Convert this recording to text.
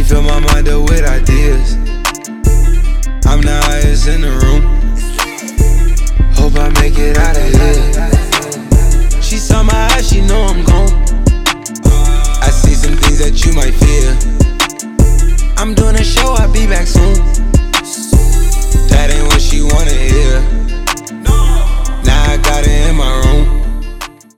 fill my mind up with ideas. I'm the highest in the room. Hope I make it out of here. She saw my eyes, she know I'm gone.